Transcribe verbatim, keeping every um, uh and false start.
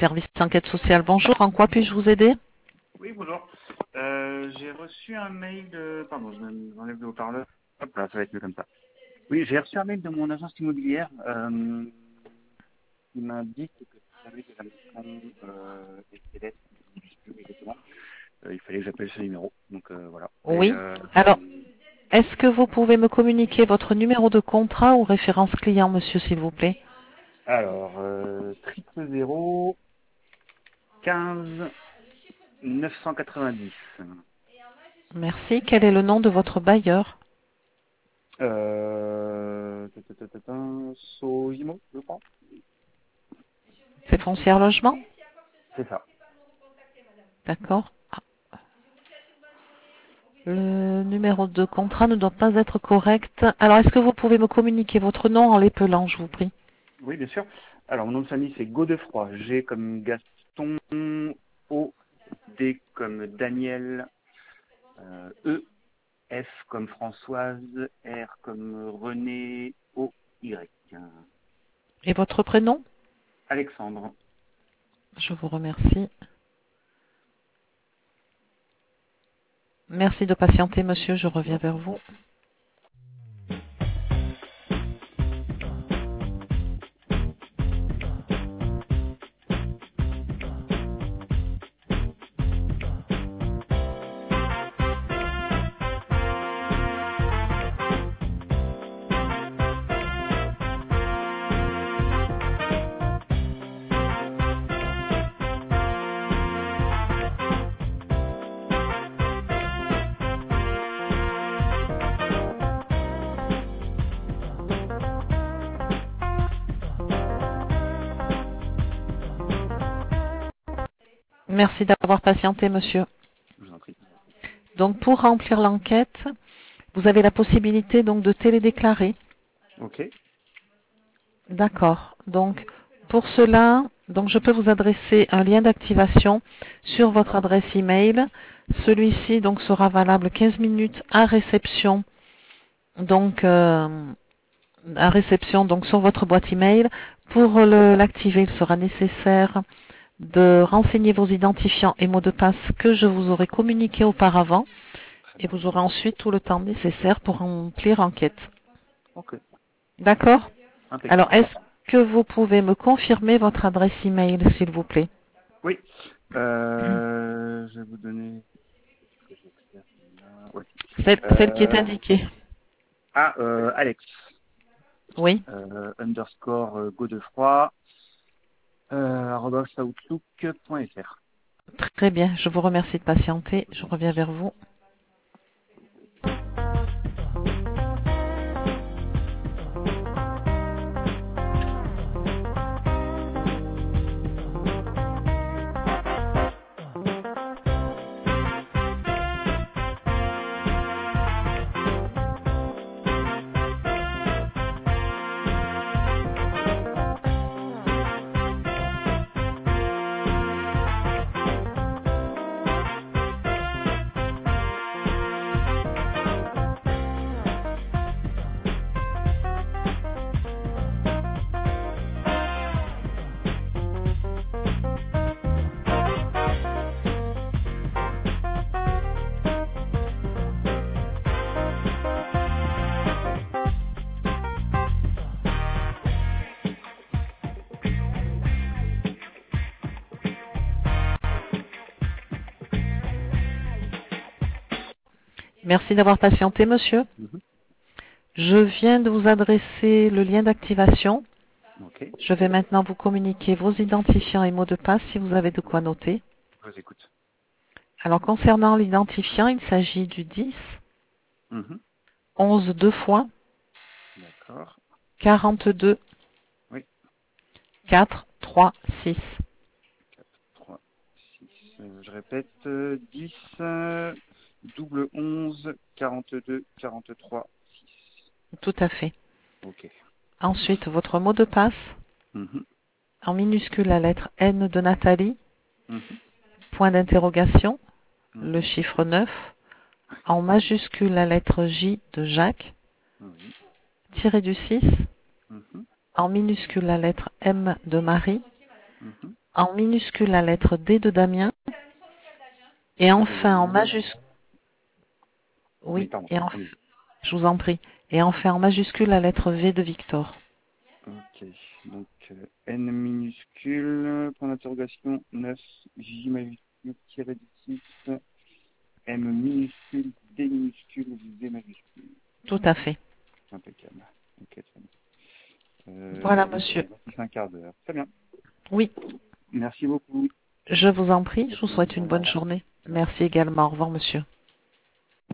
service d'enquête sociale. Bonjour, en quoi puis-je vous aider? Oui, bonjour. Euh, j'ai reçu un mail de... Pardon, je m'enlève le haut-parleur. Hop là, ça va être mieux comme ça. Oui, j'ai reçu un mail de mon agence immobilière euh, qui m'indique que si jamais j'ai la mission euh, S L S, je ne sais plus exactement, euh, il fallait que j'appelle ce numéro. Donc euh, voilà. Et, Oui. euh, Alors, est-ce que vous pouvez me communiquer votre numéro de contrat ou référence client, monsieur, s'il vous plaît? alors, euh, triple zéro quinze neuf cent quatre-vingt-dix. Merci. Quel est le nom de votre bailleur? Euh, ta, ta, ta, ta, ta, Sojimo, je crois. C'est Foncière Logement? C'est ça. D'accord. Ah. Le numéro de contrat ne doit pas être correct. Alors, est-ce que vous pouvez me communiquer votre nom en l'épelant, je vous prie? Oui, bien sûr. Alors, mon nom de famille, c'est Godefroy. G comme Gaston, O, D comme Daniel, euh, E, F comme Françoise, R comme René, O, Y. Et votre prénom? Alexandre. Je vous remercie. Merci de patienter, monsieur. Je Je vous reviens en vers prie. vous. Merci d'avoir patienté, monsieur. Je vous en prie. Donc, pour remplir l'enquête, vous avez la possibilité donc de télédéclarer. Ok. D'accord. Donc, pour cela, donc je peux vous adresser un lien d'activation sur votre D'accord. adresse email. Celui-ci donc sera valable quinze minutes à réception. Donc, euh, à réception donc sur votre boîte email. Pour le- l'activer, il sera nécessaire de renseigner vos identifiants et mots de passe que je vous aurai communiqués auparavant. Très Et bien. vous aurez ensuite tout le temps nécessaire pour remplir l'enquête. Ok. D'accord? Alors, Impeccable. est-ce que vous pouvez me confirmer votre adresse email, s'il vous plaît? Oui. Euh, je vais vous donner... ce que j'ai fait là. Ouais. Celle, celle qui est Euh, indiquée. ah, euh, Alex. Oui. Euh, underscore euh, Godefroy. Euh, arobase outlook.fr. Très bien. Je vous remercie de patienter. Je Je vous en reviens prie. vers vous. Merci d'avoir patienté, monsieur. Mhm. Je viens de vous adresser le lien d'activation. Ok. Je vais maintenant vous communiquer vos identifiants et mots de passe si vous avez de quoi noter. Je vous écoute. Alors, concernant l'identifiant, il s'agit du dix, Mhm. onze deux fois, D'accord. quarante-deux, Oui. quatre, trois, six. quatre, trois, six. Euh, je répète. euh, dix, euh, double onze, quarante-deux, quarante-trois, six. Tout à fait. Ok. Ensuite, votre mot de passe, Mhm. en minuscule la lettre N de Nathalie, Mhm. point d'interrogation, le Mhm. chiffre neuf, en majuscule la lettre J de Jacques, Oui. tiré du six, Mhm. en minuscule la lettre M de Marie, Mhm. en minuscule la lettre D de Damien, et enfin en majuscule, Oui, oui, pardon. et en, Allez. je vous en prie, et enfin en majuscule la lettre V de Victor. Ok. Donc, euh, N minuscule, point d'interrogation, neuf, J majuscule, tiré du six, M minuscule, D minuscule, V majuscule. Tout à fait. Impeccable. Ok, très bien. Euh, Voilà, donc, monsieur. c'est un quart d'heure. Très bien. Oui, Merci beaucoup. je vous en prie, je vous Bonne souhaite une journée, au bonne revoir. journée. Merci également. Au revoir, monsieur.